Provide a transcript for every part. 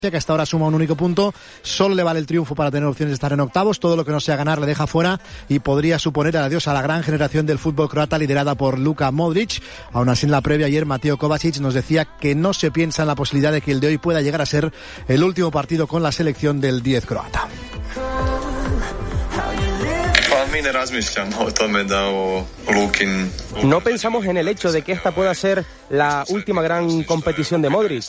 que hasta ahora suma un único punto, solo le vale el triunfo para tener opciones de estar en octavos, todo lo que no sea ganar le deja fuera y podría suponer el adiós a la gran generación del fútbol croata liderada por Luka Modric. Aún así, en la previa ayer Mateo Kovacic nos decía que no se piensa en la posibilidad de que el de hoy pueda llegar a ser el último partido con la selección del 10 croata. No pensamos en el hecho de que esta pueda ser la última gran competición de Modric.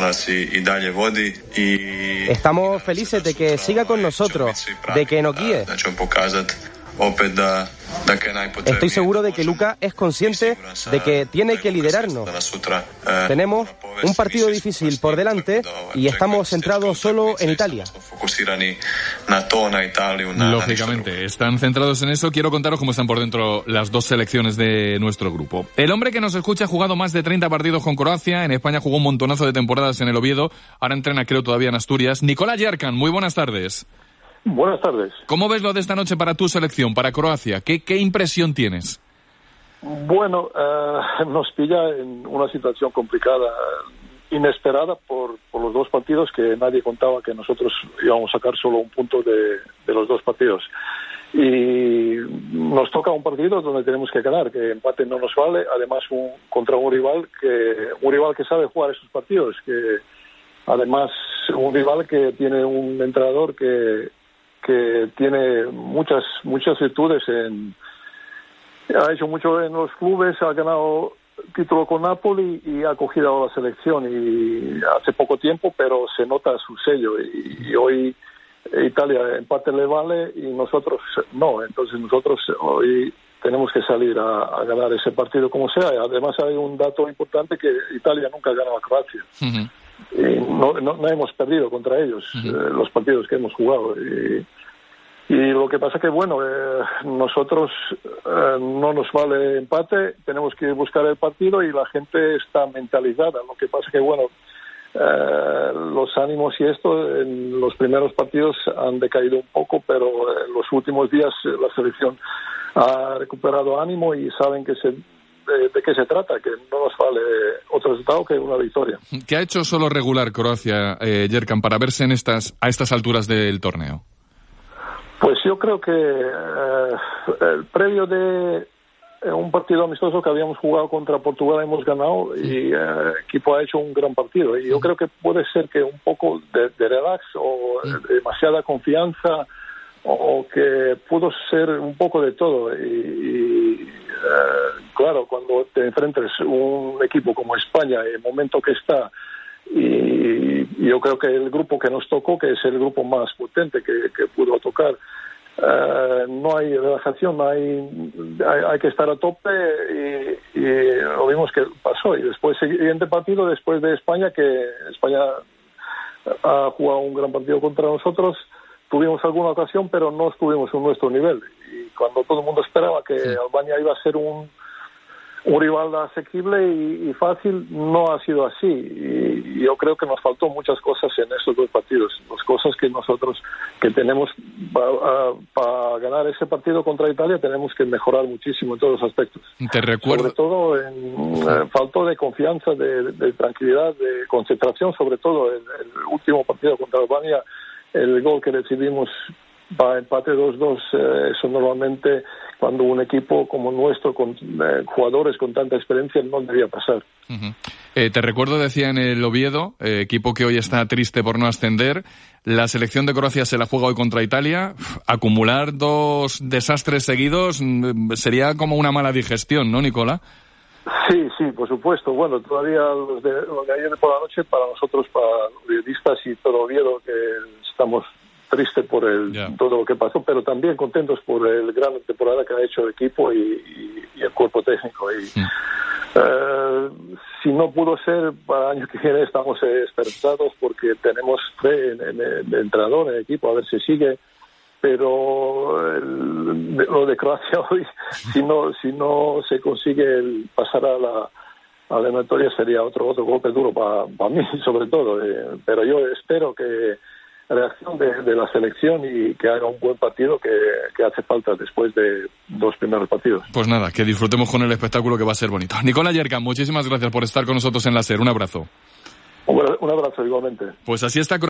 Estamos felices de que siga con nosotros, de que nos guíe. Estoy seguro de que Luka es consciente de que tiene que liderarnos. Tenemos un partido difícil por delante y estamos centrados solo en Italia. Lógicamente, están centrados en eso. Quiero contaros cómo están por dentro las dos selecciones de nuestro grupo. El hombre que nos escucha ha jugado más de 30 partidos con Croacia. En España jugó un montonazo de temporadas en el Oviedo. Ahora entrena, creo, todavía en Asturias. Nicolás Yerkan, muy buenas tardes. Buenas tardes. ¿Cómo ves lo de esta noche para tu selección, para Croacia? ¿Qué impresión tienes? Bueno, nos pilla en una situación complicada, inesperada por los dos partidos, que nadie contaba que nosotros íbamos a sacar solo un punto de los dos partidos. Y nos toca un partido donde tenemos que ganar, que empate no nos vale, además contra un rival que sabe jugar esos partidos, que además un rival que tiene un entrenador que tiene muchas virtudes, ha hecho mucho en los clubes, ha ganado título con Napoli y ha cogido a la selección y hace poco tiempo, pero se nota su sello y hoy Italia empate le vale y nosotros no, entonces nosotros hoy tenemos que salir a ganar ese partido como sea. Además hay un dato importante, que Italia nunca ha ganado a Croacia. Uh-huh. Y no hemos perdido contra ellos. Uh-huh. Los partidos que hemos jugado y lo que pasa que bueno, nosotros no nos vale empate, tenemos que buscar el partido y la gente está mentalizada. Lo que pasa que bueno, los ánimos y esto en los primeros partidos han decaído un poco, pero en los últimos días la selección ha recuperado ánimo y saben que de qué se trata, que no nos vale otro resultado que una victoria. ¿Qué ha hecho solo regular Croacia, Yerkan, para verse a estas alturas del torneo? Pues yo creo que el previo de un partido amistoso que habíamos jugado contra Portugal hemos ganado y el equipo ha hecho un gran partido. Y yo creo que puede ser que un poco de relax o demasiada confianza, o que pudo ser un poco de todo. Claro, cuando te enfrentes a un equipo como España, en el momento que está, y yo creo que el grupo que nos tocó, que es el grupo más potente que pudo tocar, no hay relajación, hay que estar a tope y lo vimos que pasó. Y después, siguiente partido, después de España, que España ha jugado un gran partido contra nosotros, tuvimos alguna ocasión, pero no estuvimos en nuestro nivel. Y cuando todo el mundo esperaba que Albania iba a ser un rival asequible y fácil, no ha sido así. Y yo creo que nos faltó muchas cosas en esos dos partidos. Las cosas que nosotros que tenemos para ganar ese partido contra Italia, tenemos que mejorar muchísimo en todos los aspectos. Te recuerdo. Sobre todo faltó de confianza, de tranquilidad, de concentración, sobre todo el último partido contra Albania, el gol que recibimos para empate 2-2, eso normalmente cuando un equipo como nuestro, con jugadores con tanta experiencia, no debía pasar. Uh-huh. Te recuerdo, decía en el Oviedo, equipo que hoy está triste por no ascender, la selección de Croacia se la juega hoy contra Italia. Acumular dos desastres seguidos sería como una mala digestión, ¿no, Nicola? Sí, por supuesto. Bueno, todavía los de ayer por la noche, para nosotros, para los periodistas y todo Oviedo, que estamos tristes por todo lo que pasó, pero también contentos por el gran temporada que ha hecho el equipo y el cuerpo técnico. Si no pudo ser, para el año que viene estamos esperanzados porque tenemos fe en el entrenador, en el equipo, a ver si sigue. Pero lo de Croacia hoy, si no se consigue pasar a la eliminatoria, sería otro golpe duro para mí, sobre todo. Pero yo espero que reacción de la selección y que haga un buen partido que hace falta después de dos primeros partidos. Pues nada, que disfrutemos con el espectáculo, que va a ser bonito. Nicolás Yerkan, muchísimas gracias por estar con nosotros en la SER. Un abrazo. Un abrazo igualmente. Pues así está